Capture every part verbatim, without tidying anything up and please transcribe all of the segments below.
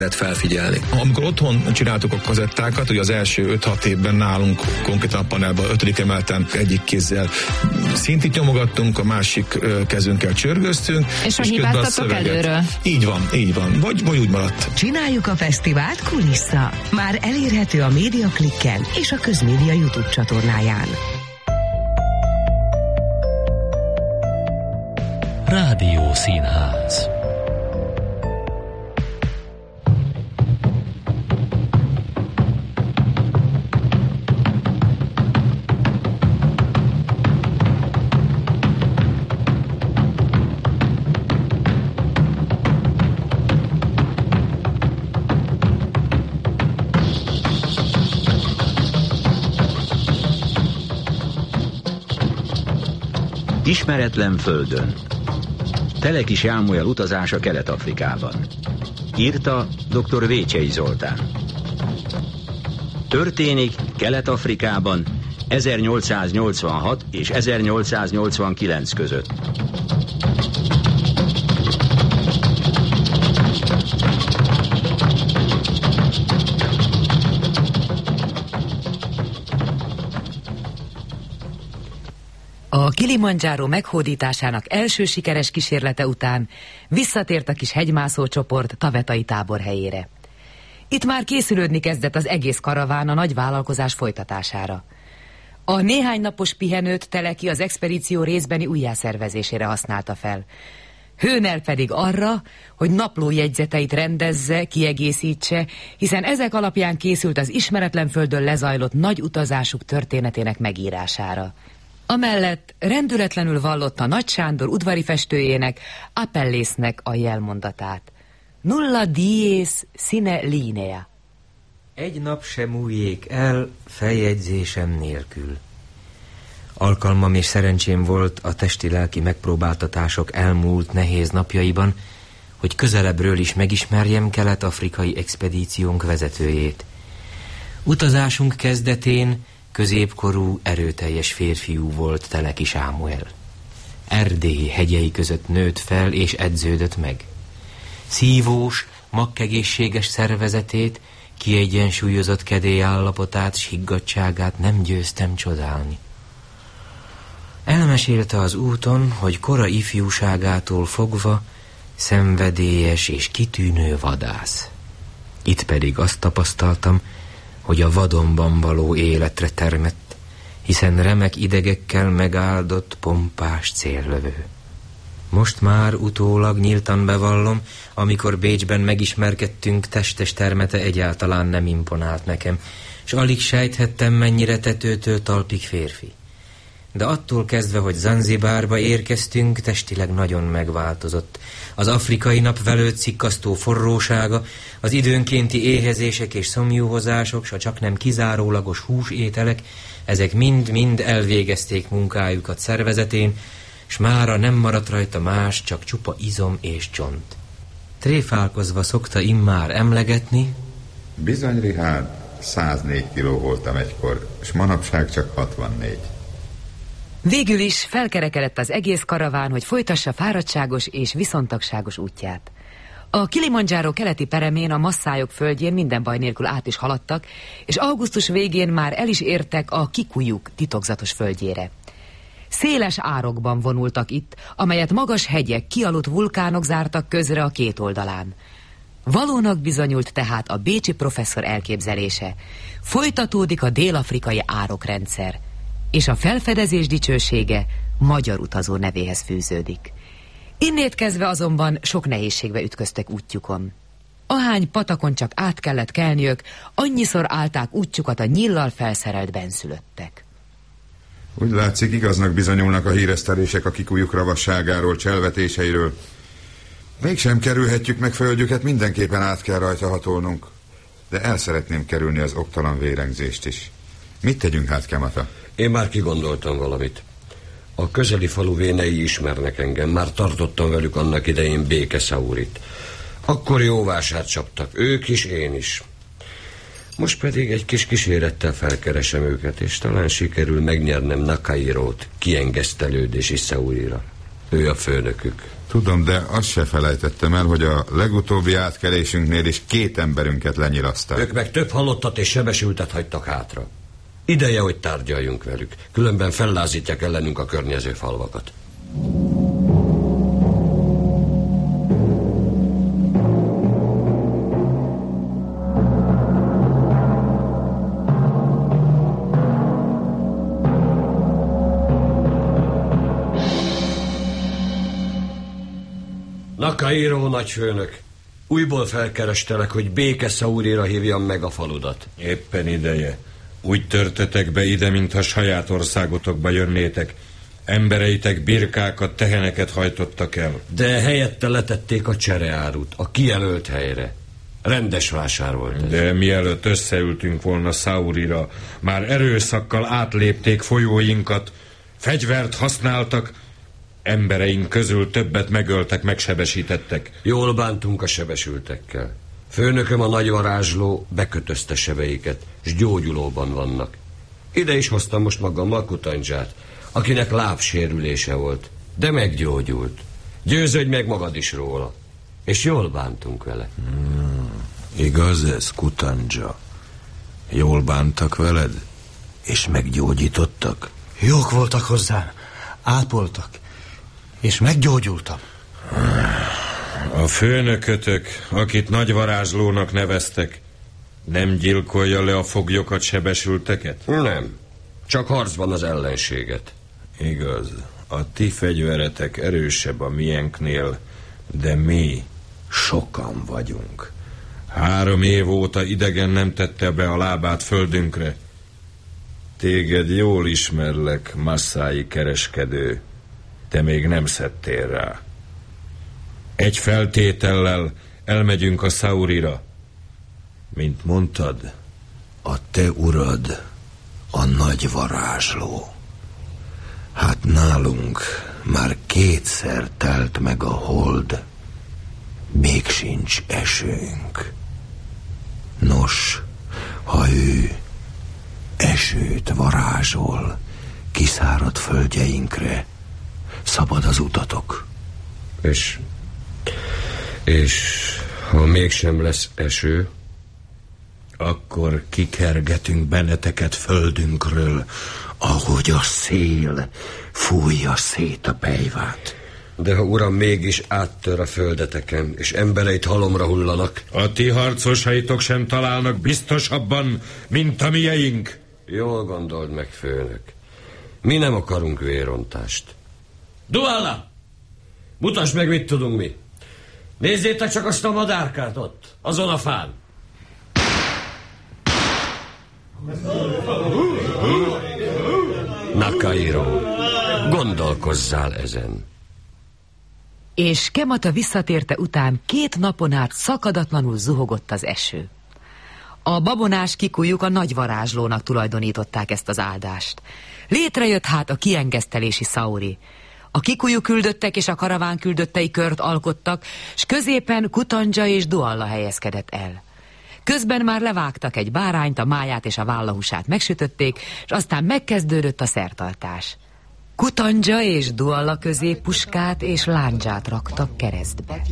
felfigyelni. Amikor otthon csináltuk a kazettákat, ugye az első öt-hat évben nálunk konkrétan a panelban ötödik emeleten egyik kézzel szintit nyomogattunk, a másik kezünkkel csörgöztünk. És, és hibáztatok előről. Így van, így van. Vagy, vagy úgy maradt. Csináljuk a fesztivált kulissza. Már elérhető a Médiaklikken és a Közmédia YouTube csatornáján. Rádió Színház. Ismeretlen földön. Teleki Sámuel utazása Kelet-Afrikában. Írta dr. Vécsei Zoltán. Történik Kelet-Afrikában ezernyolcszáznyolcvanhat és ezernyolcszáznyolcvankilenc között. A Kilimandzsáró meghódításának első sikeres kísérlete után visszatért a kis hegymászó csoport Tavetai táborhelyére. Itt már készülődni kezdett az egész karaván a nagy vállalkozás folytatására. A néhány napos pihenőt Teleki az expedíció részbeni újjászervezésére használta fel. Hőnel pedig arra, hogy naplójegyzeteit rendezze, kiegészítse, hiszen ezek alapján készült az ismeretlen földön lezajlott nagy utazásuk történetének megírására. Amellett rendületlenül vallotta Nagy Sándor udvari festőjének, Apellésznek a jelmondatát. Nulla dies sine linea. Egy nap sem múljék el feljegyzésem nélkül. Alkalmam és szerencsém volt a testi-lelki megpróbáltatások elmúlt nehéz napjaiban, hogy közelebbről is megismerjem kelet-afrikai expedíciónk vezetőjét. Utazásunk kezdetén középkorú, erőteljes férfiú volt Teleki Sámuel. Erdély hegyei között nőtt fel és edződött meg. Szívós, makkegészséges szervezetét, kiegyensúlyozott kedélyállapotát s higgadtságát nem győztem csodálni. Elmesélte az úton, hogy kora ifjúságától fogva szenvedélyes és kitűnő vadász. Itt pedig azt tapasztaltam, hogy a vadonban való életre termett, hiszen remek idegekkel megáldott pompás céllövő. Most már utólag nyíltan bevallom, amikor Bécsben megismerkedtünk, testes termete egyáltalán nem imponált nekem, s alig sejthettem, mennyire tetőtől talpig férfi. De attól kezdve, hogy Zanzibárba érkeztünk, testileg nagyon megváltozott. Az afrikai nap velőtt szikkasztó forrósága, az időnkénti éhezések és szomjúhozások, s a csaknem kizárólagos húsételek, ezek mind-mind elvégezték munkájukat szervezetén, s mára nem maradt rajta más, csak csupa izom és csont. Tréfálkozva szokta immár emlegetni: bizony, Richard, száznégy kiló voltam egykor, és manapság csak hatvannégy. Végül is felkerekedett az egész karaván, hogy folytassa fáradtságos és viszontagságos útját. A Kilimandzsáró keleti peremén, a masszájok földjén minden baj nélkül át is haladtak, és augusztus végén már el is értek a Kikujuk titokzatos földjére. Széles árokban vonultak itt, amelyet magas hegyek, kialudt vulkánok zártak közre a két oldalán. Valónak bizonyult tehát a bécsi professzor elképzelése. Folytatódik a dél-afrikai árokrendszer, és a felfedezés dicsősége magyar utazó nevéhez fűződik. Innét kezdve azonban sok nehézségbe ütköztek útjukon. Ahány patakon csak át kellett kelniük, annyiszor állták útjukat a nyíllal felszerelt benszülöttek. Úgy látszik, igaznak bizonyulnak a híresztelések a Kikujuk ravasságáról, cselvetéseiről. Mégsem kerülhetjük meg földjüket, mindenképpen át kell rajta hatolnunk. De el szeretném kerülni az oktalan vérengzést is. Mit tegyünk hát, Kemata? Én már kigondoltam valamit. A közeli falu vénei ismernek engem, már tartottam velük annak idején békeszaurit. Akkor jó vásárt csaptak, ők is, én is. Most pedig egy kis kísérettel felkeresem őket, és talán sikerül megnyernem Nakairót kiengesztelődési Saurira. Ő a főnökük. Tudom, de azt se felejtettem el, hogy a legutóbbi átkelésünknél is két emberünket lenyilaszták. Ők meg több halottat és sebesültet hagytak hátra. Ideje, hogy tárgyaljunk velük, különben fellázítják ellenünk a környező falvakat. Nakairo nagyfőnök, újból felkerestelek, hogy Béke Saurira hívjam meg a faludat. Éppen ideje. Úgy törtetek be ide, mintha saját országotokba jönnétek. Embereitek birkákat, teheneket hajtottak el. De helyette letették a csereárut, a kijelölt helyre. Rendes vásár volt ez. De mielőtt összeültünk volna Saurira, már erőszakkal átlépték folyóinkat, fegyvert használtak, embereink közül többet megöltek, megsebesítettek. Jól bántunk a sebesültekkel. Főnököm, a nagyvarázsló bekötözte sebeiket, s gyógyulóban vannak. Ide is hoztam most magammal Kutandzsát, akinek lábsérülése volt, de meggyógyult. Győződj meg magad is róla. És jól bántunk vele. Hmm, igaz ez, Kutandzsa? Jól bántak veled? És meggyógyítottak? Jók voltak hozzám, ápoltak, és meggyógyultam. A főnökötök, akit nagyvarázslónak neveztek, nem gyilkolja le a foglyokat, sebesülteket? Nem, csak harcban az ellenséget. Igaz, a ti fegyveretek erősebb a miénknél, de mi sokan vagyunk. Három év óta idegen nem tette be a lábát földünkre. Téged jól ismerlek, masszái kereskedő. Te még nem szedtél rá. Egy feltétellel elmegyünk a Saurira. Mint mondtad, a te urad a nagy varázsló. Hát nálunk már kétszer telt meg a hold, még sincs esőnk. Nos, ha ő esőt varázsol kiszáradt földjeinkre, szabad az utatok. És, és ha mégsem lesz eső, akkor kikergetünk benneteket földünkről, ahogy a szél fújja szét a pejvát. De ha uram mégis áttör a földeteken, és embereit halomra hullanak... A ti harcosaitok sem találnak biztosabban, mint a mieink. Jól gondold meg, főnök. Mi nem akarunk vérontást. Dualla! Mutasd meg, mit tudunk mi. Nézzétek csak azt a madárkát ott, azon a fán. Nakairo, gondolkozzál ezen. És Kemata visszatérte után két napon át szakadatlanul zuhogott az eső. A babonás kikujuk a nagy varázslónak tulajdonították ezt az áldást. Létrejött hát a kiengesztelési Sauri. A kikujú küldöttek és a karaván küldöttei kört alkottak, s középen Kutandzsa és Dualla helyezkedett el. Közben már levágtak egy bárányt, a máját és a vállahúsát megsütötték, és aztán megkezdődött a szertartás. Kutandzsa és Dualla közé puskát és lándzsát raktak keresztbe.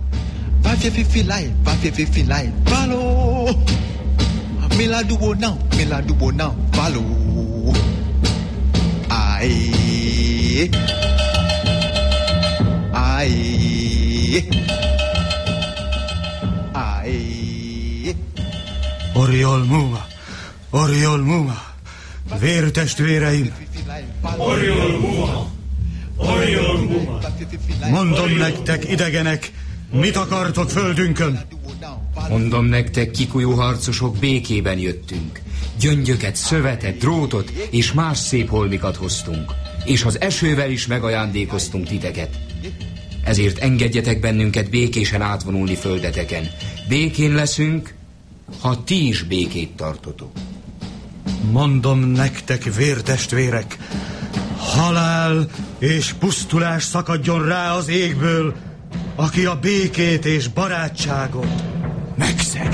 Oriol Muma, Oriol Muma, vértestvéreim! Oriol Muma, Oriol Muma! Mondom nektek, idegenek, mit akartok földünkön? Mondom nektek, kikujú harcosok, békében jöttünk. Gyöngyöket, szövetet, drótot és más szép holmikat hoztunk. És az esővel is megajándékoztunk titeket. Ezért engedjetek bennünket békésen átvonulni földeteken. Békén leszünk, ha ti is békét tartotok. Mondom nektek, vértestvérek, halál és pusztulás szakadjon rá az égből, aki a békét és barátságot megszegi.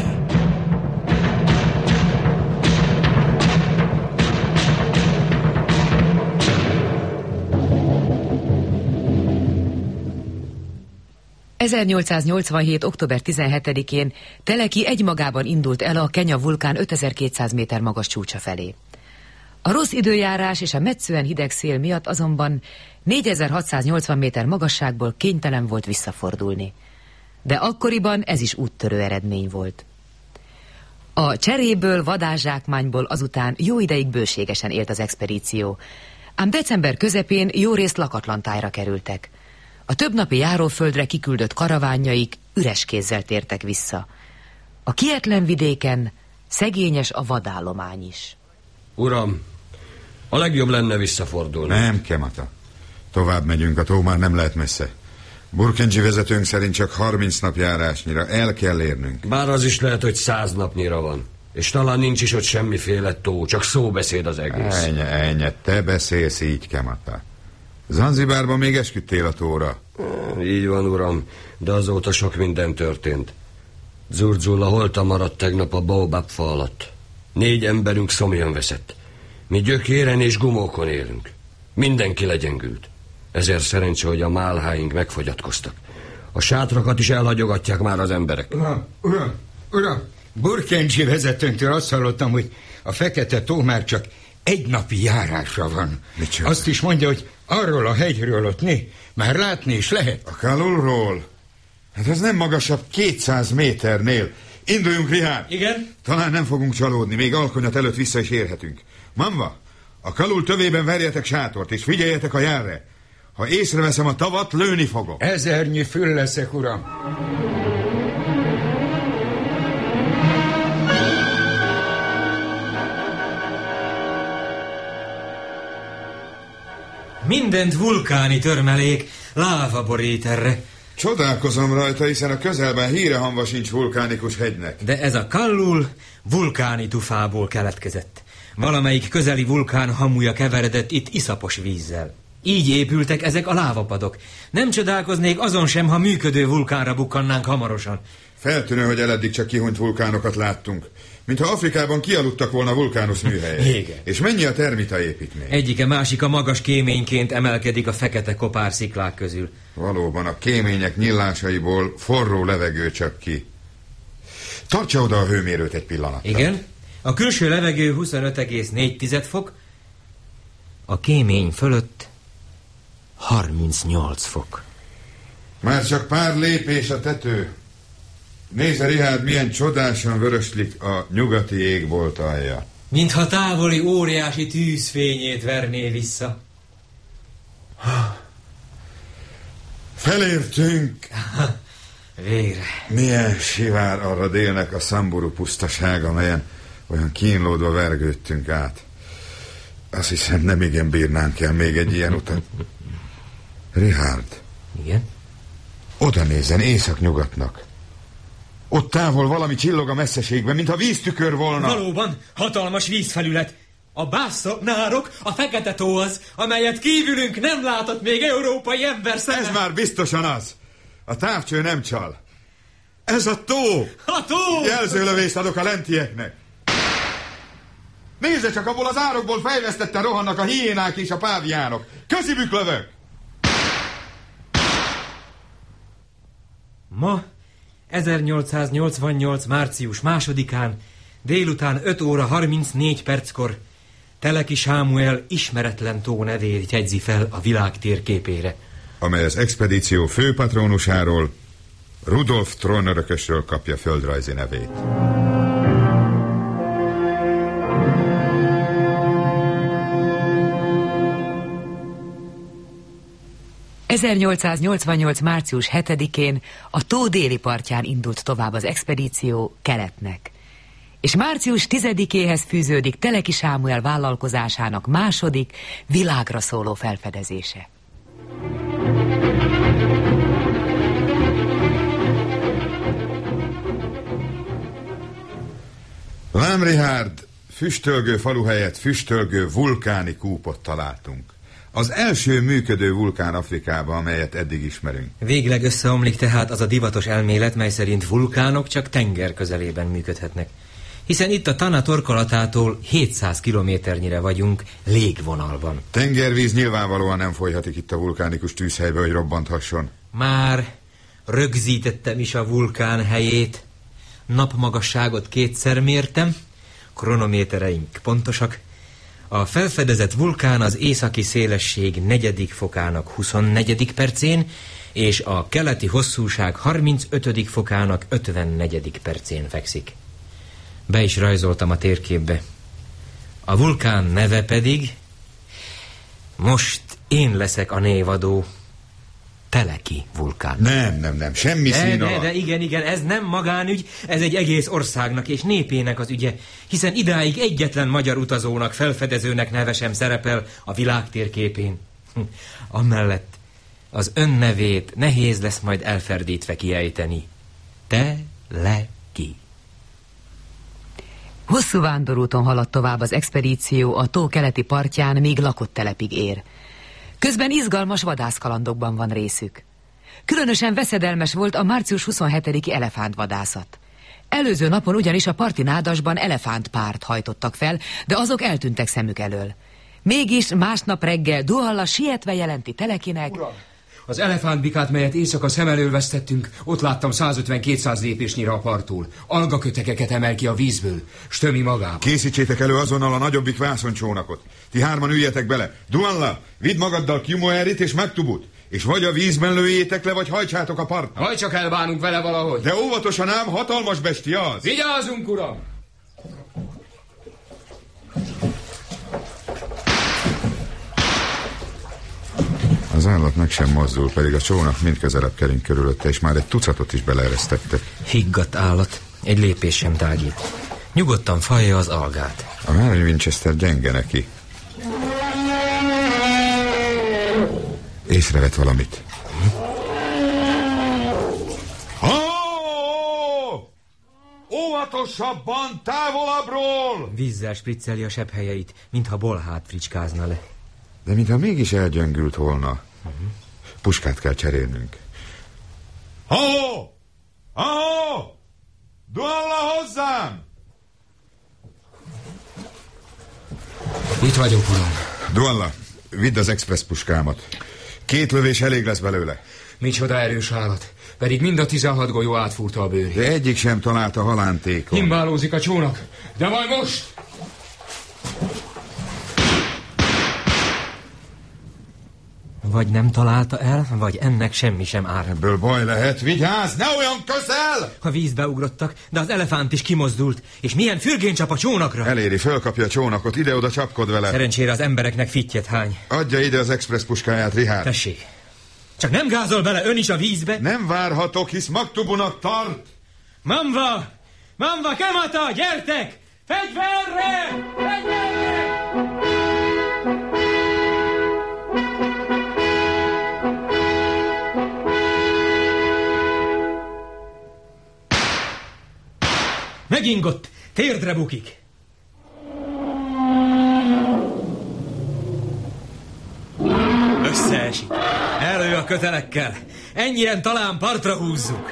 ezernyolcszáznyolcvanhét. október tizenhetedikén Teleki egymagában indult el a Kenya vulkán ötezer-kétszáz méter magas csúcsa felé. A rossz időjárás és a metszően hideg szél miatt azonban négyezer-hatszáznyolcvan méter magasságból kénytelen volt visszafordulni. De akkoriban ez is úttörő eredmény volt. A cseréből, vadázsákmányból azután jó ideig bőségesen élt az expedíció, ám december közepén jó részt lakatlan tájra kerültek. A többnapi járóföldre kiküldött karavánjaik üres kézzel tértek vissza. A kietlen vidéken szegényes a vadállomány is. Uram, a legjobb lenne visszafordulni. Nem, Kemata. Tovább megyünk, a tó már nem lehet messze. Burkendzsi vezetőnk szerint csak harminc nap járásnyira el kell érnünk. Bár az is lehet, hogy száz napnyira van. És talán nincs is ott semmiféle tó, csak szóbeszéd az egész. Ennyi, ennyi, te beszélsz így, Kemata. Zanzibárban még esküdtél a tóra. Így van, uram, de azóta sok minden történt. Zurzulla holtan maradt tegnap a baobab fa alatt. Négy emberünk szomjan veszett. Mi gyökéren és gumókon élünk. Mindenki legyengült. Ezért szerencsé, hogy a málháink megfogyatkoztak. A sátrakat is elhagyogatják már az emberek. Uram, uram, uram, Burkendzsi vezetőnktől azt hallottam, hogy a Fekete tó már csak egy napi járásra van. Micsoda? Azt is mondja, hogy arról a hegyről ott né, már látni is lehet. A Kalulról? Hát ez nem magasabb kétszáz méternél. Induljunk, Rihárd! Igen? Talán nem fogunk csalódni, még alkonyat előtt vissza is érhetünk. Mamva, a Kalul tövében verjetek sátort, és figyeljetek a jelre. Ha észreveszem a tavat, lőni fogok. Ezernyi fül leszek, uram. Mindent vulkáni törmelék, láva borít erre. Csodálkozom rajta, hiszen a közelben hírehamva sincs vulkánikus hegynek. De ez a Kalul vulkáni tufából keletkezett. Valamelyik közeli vulkán hamuja keveredett itt iszapos vízzel. Így épültek ezek a lávapadok. Nem csodálkoznék azon sem, ha működő vulkánra bukkannánk hamarosan. Feltűnő, hogy eleddig csak kihunyt vulkánokat láttunk. Mintha Afrikában kialudtak volna vulkánusz műhelyek. Igen. És mennyi a termita építmény? Egyike másika magas kéményként emelkedik a fekete kopár sziklák közül. Valóban a kémények nyílásaiból forró levegő csak ki. Tartsa oda a hőmérőt egy pillanatra. Igen. A külső levegő huszonöt egész négy fok, a kémény fölött harmincnyolc fok. Már csak pár lépés a tető. Nézze, Rihárd, milyen csodásan vöröslik a nyugati égbolt alja. Mintha távoli óriási tűzfényét verné vissza. Felértünk. Végre. Milyen sivár arra délnek a Samburu pusztaság, amelyen olyan kínlódva vergődtünk át. Azt hiszem, nem igen bírnánk el még egy ilyen utat. Rihárd. Igen? Oda nézzen, észak-nyugatnak. Ott távol valami csillog a messzeségben, mintha víztükör volna. Valóban, hatalmas vízfelület. A Bassa, Nárok, a Fekete tó az, amelyet kívülünk nem látott még európai ember szeme. Ez már biztosan az. A távcső nem csal. Ez a tó. A tó! Jelzőlövést adok a lentieknek. Nézze csak, abból az árokból fejlesztetten rohannak a hiénák és a páviánok. Közibük lövök! Ma, ezernyolcszáznyolcvannyolc. március másodikán, délután öt óra harmincnégy perckor Teleki Sámuel ismeretlen tó nevét jegyzi fel a világ térképére, amely az expedíció főpatronusáról, Rudolf trónörökösről kapja földrajzi nevét. ezernyolcszáznyolcvannyolc. március hetedikén a tó déli partján indult tovább az expedíció keletnek. És március tizedikéhez fűződik Teleki Sámuel vállalkozásának második, világra szóló felfedezése. Lám, Rihárd, füstölgő falu helyett füstölgő vulkáni kúpot találtunk. Az első működő vulkán Afrikában, amelyet eddig ismerünk. Végleg összeomlik tehát az a divatos elmélet, mely szerint vulkánok csak tenger közelében működhetnek. Hiszen itt a Tana torkolatától hétszáz kilométernyire vagyunk légvonalban. Tengervíz nyilvánvalóan nem folyhatik itt a vulkánikus tűzhelybe, hogy robbanthasson. Már Rögzítettem is a vulkán helyét. Napmagasságot kétszer mértem, kronométereink pontosak. A felfedezett vulkán az északi szélesség negyedik fokának huszonnegyedik percén, és a keleti hosszúság harmincötödik fokának ötvennegyedik percén fekszik. Be is rajzoltam a térképbe. A vulkán neve pedig... Most én leszek a névadó. Teleki vulkán. Nem, nem, nem, semmi de, szín de, alatt. de igen, igen, ez nem magánügy, ez egy egész országnak és népének az ügye, hiszen idáig egyetlen magyar utazónak, felfedezőnek neve sem szerepel a világ térképén. Amellett az ön nevét nehéz lesz majd elferdítve kiejteni. Teleki. Hosszú vándorúton haladt tovább az expedíció a tó keleti partján, míg lakott telepig ér. Közben izgalmas vadászkalandokban van részük. Különösen veszedelmes volt a március huszonhetediki elefántvadászat. Előző napon ugyanis a parti nádasban elefántpárt hajtottak fel, de azok eltűntek szemük elől. Mégis másnap reggel Duhalla sietve jelenti Telekinek... Uram, az elefántbikát, melyet éjszaka szem elől vesztettünk, ott láttam százötven-kétszáz lépésnyire a parttól. Algakötekeket emel ki a vízből, s tömi magába. Készítsétek elő azonnal a nagyobbik vászoncsónakot. Ti hárman üljetek bele. Dualla, vidd magaddal Kjumoerit és Megtubut, és vagy a vízben lőjétek le, vagy hajtsátok a partnak. Vagy csak elbánunk vele valahogy. De óvatosan ám, hatalmas bestia az. Vigyázzunk, uram! Az állat meg sem mozdul, pedig a csónak mind közelebb kering körülötte, és már egy tucatot is beleeresztettek. Higgadt állat, egy lépés sem tágít. Nyugodtan falja az algát. A Harry Winchester gyenge neki. Észrevett valamit. Ha! Óvatosabban, távolabbról! Vízzel spricceli a sebhelyeit, mintha bolhát fricskázna le. De mintha mégis elgyöngült volna. Uh-huh. Puskát kell cserélnünk. Ha-ho! Ha-ho! Dualla hozzám! Itt vagyok, uram. Dualla, vidd az express puskámat. Két lövés elég lesz belőle. Micsoda erős állat. Pedig mind a tizenhat golyó átfúrta a bőrét. De egyik sem találta halántékon. Himbálózik a csónak. De majd most! Vagy nem találta el, vagy ennek semmi sem ár. Ebből baj lehet. Vigyázz, ne olyan közel! A vízbe ugrottak, de az elefánt is kimozdult. És milyen fürgén csap a csónakra. Eléri, fölkapja a csónakot, ide-oda csapkod vele. Szerencsére az embereknek fittyet hány. Adja ide az express puskáját, Richard. Tessék. Csak nem gázol bele ön is a vízbe? Nem várhatok, hisz Magtubunak tart. Mamva! Mamva, Kamata, gyertek! Fegyverre! Fegyverre! Megingott, térdre bukik. Összeesik. Elő a kötelekkel. Ennyien talán partra húzzuk.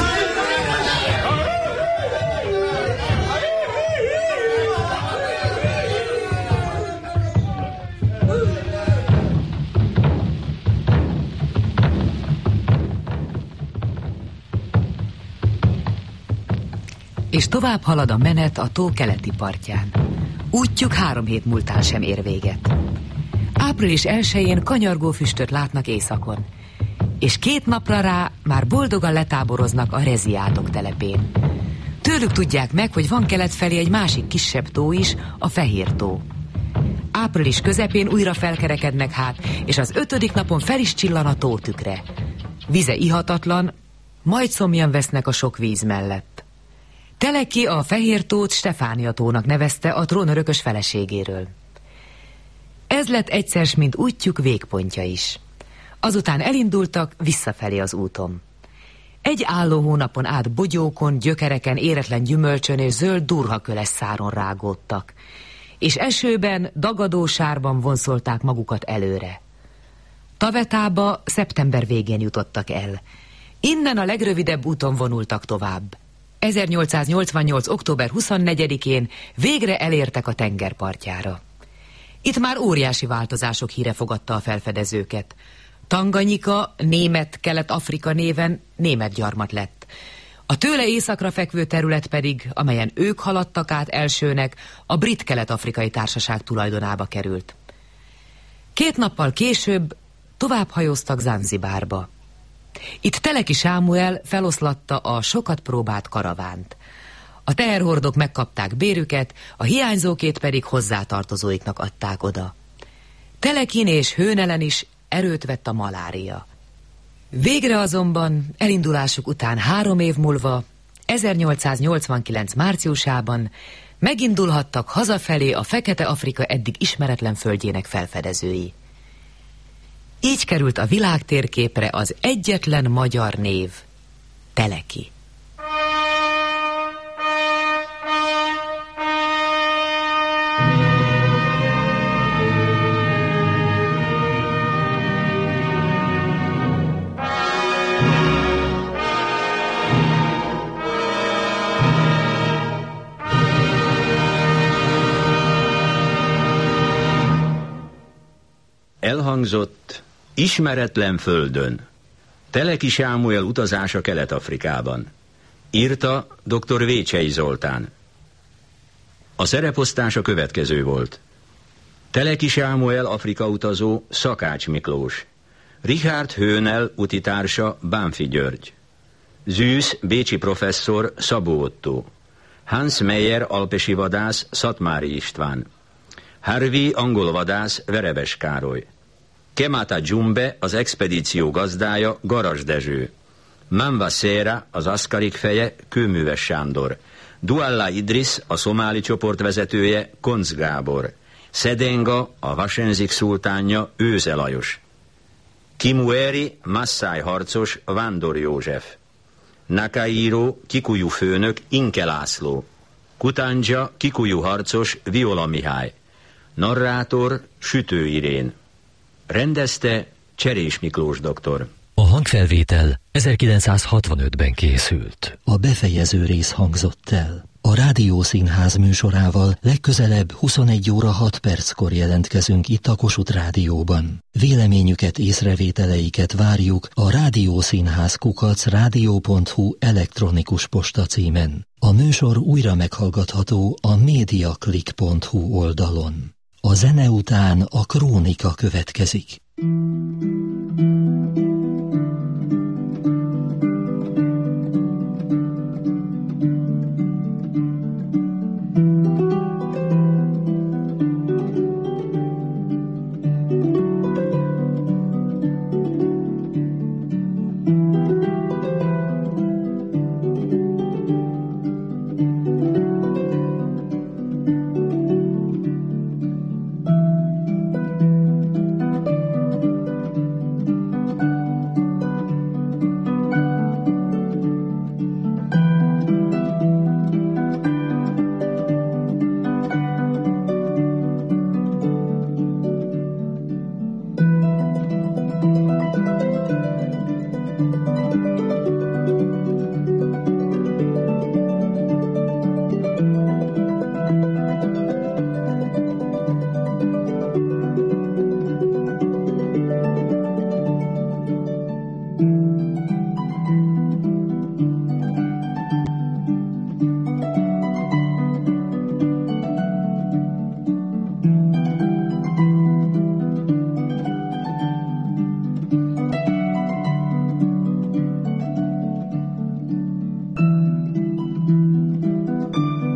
És tovább halad a menet a tó keleti partján. Útjuk három hét múltán sem ér véget. Április elsején kanyargó füstöt látnak északon, és két napra rá már boldogan letáboroznak a reziátok telepén. Tőlük tudják meg, hogy van kelet felé egy másik kisebb tó is, a Fehér tó. Április közepén újra felkerekednek hát, és az ötödik napon fel is csillan a tó tükre. Vize ihatatlan, majd szomjan vesznek a sok víz mellett. Teleki a Fehér tót Stefánia tónak nevezte a trónörökös feleségéről. Ez lett egyszer, mint útjuk végpontja is. Azután elindultak visszafelé az úton. Egy álló hónapon át bogyókon, gyökereken, éretlen gyümölcsön és zöld durhaköles száron rágódtak, és esőben, dagadósárban vonszolták magukat előre. Tavetába szeptember végén jutottak el. Innen a legrövidebb úton vonultak tovább. ezernyolcszáznyolcvannyolc. október huszonnegyedikén végre elértek a tengerpartjára. Itt már óriási változások híre fogadta a felfedezőket. Tanganyika német Kelet-Afrika néven német gyarmat lett. A tőle északra fekvő terület pedig, amelyen ők haladtak át elsőnek, a Brit Kelet-Afrikai Társaság tulajdonába került. Két nappal később tovább hajóztak Zanzibárba. Itt Teleki Sámuel feloszlatta a sokat próbált karavánt. A teherhordók megkapták bérüket, a hiányzókét pedig hozzátartozóiknak adták oda. Telekin és Hőnelen is erőt vett a malária. Végre azonban elindulásuk után három év múlva, ezernyolcszáznyolcvankilenc márciusában megindulhattak hazafelé a Fekete-Afrika eddig ismeretlen földjének felfedezői. Így került a világtérképre az egyetlen magyar név, Teleki. Elhangzott Ismeretlen földön. Teleki Sámuel utazása Kelet-Afrikában. Írta dr. Vécsei Zoltán. A szereposztás a következő volt. Teleki Sámuel Afrika utazó Szakács Miklós. Richard Hőnel utitársa Bánfi György. Zűsz bécsi professzor Szabó Ottó. Hans Meyer alpesi vadász Szatmári István. Harvey angol vadász Verebes Károly. Kemata Dzsumbe az expedíció gazdája Garas Dezső. Manva Széra az aszkarik feje Kőműves Sándor. Dualla Idris a szomáli csoport vezetője Koncz Gábor. Szedenga a Vasenzik szultánja Őze Lajos. Kimueri Masszáj harcos Vándor József. Nakairo Kikuyu főnök Inke László. Kutanja Kikuyu harcos Viola Mihály. Narrátor Sütő Irén. Rendezte Cserés Miklós doktor. A hangfelvétel ezerkilencszázhatvanötben készült. A befejező rész hangzott el. A Rádiószínház műsorával legközelebb huszonegy óra hat perckor jelentkezünk itt a Kossuth Rádióban. Véleményüket, észrevételeiket várjuk a rádiószínház kukac rádió pont hu elektronikus posta címen. A műsor újra meghallgatható a mediaclick pont hu oldalon. A zene után a krónika következik.